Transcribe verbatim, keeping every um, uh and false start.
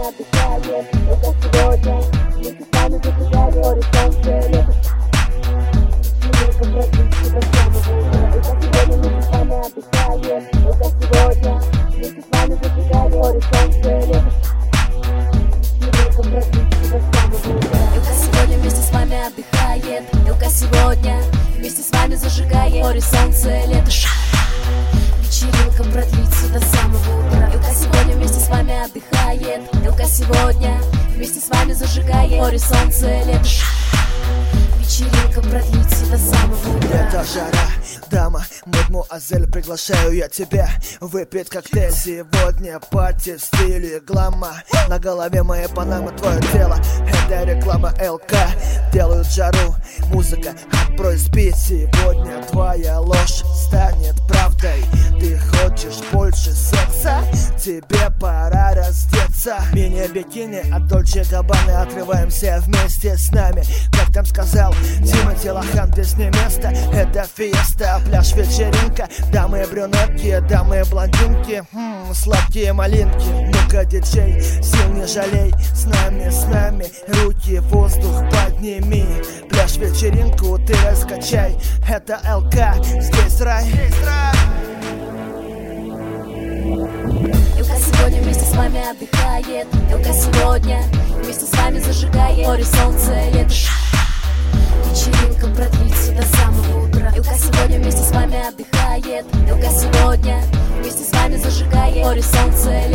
отдыхает. Только сегодня вместе с вами зажигали горизонт лета. Только продлится до самого утра. Только сегодня вместе с вами отдыхает. Только сегодня вместе с вами зажигали горизонт лета. Только продлится до самого утра. Только сегодня вместе с вами отдыхает. Только сегодня вместе с вами зажигает горизонт лета. Вечеринка продлится до самого утра. Илка сегодня вместе с вами отдыхает. Илка сегодня вместе с вами зажигает горизонт лета. Вечеринка продлится до самого утра. Это жара, дама, мадмуазель, приглашаю я тебя выпить коктейль. Сегодня пати в стиле глама. На голове моей панамы, твое тело. Это реклама ЛК. Делают жару, музыка, открой спит. Сегодня твоя ложь станет правдой. Ты хочешь больше секса? Тебе пора раздеться. Мини-бикини от Дольче Габбаны. Отрываемся вместе с нами. Как там сказал Тимати Лохан, песня место. Это фиеста, пляж, вечеринка. Дамы брюнетки, дамы блондинки, хм, сладкие малинки. Ну-ка, диджей, сил не жалей. С нами, с нами, руки в воздух подними. Пляж, вечеринку ты раскачай. Это ЛК, здесь рай, здесь рай. Илка сегодня вместе с вами отдыхает. Илка сегодня вместе с вами зажигает горизонт лета. Вечеринка продлится до самого утра. Илка сегодня вместе с вами отдыхает. Илка сегодня вместе с вами зажигает горизонт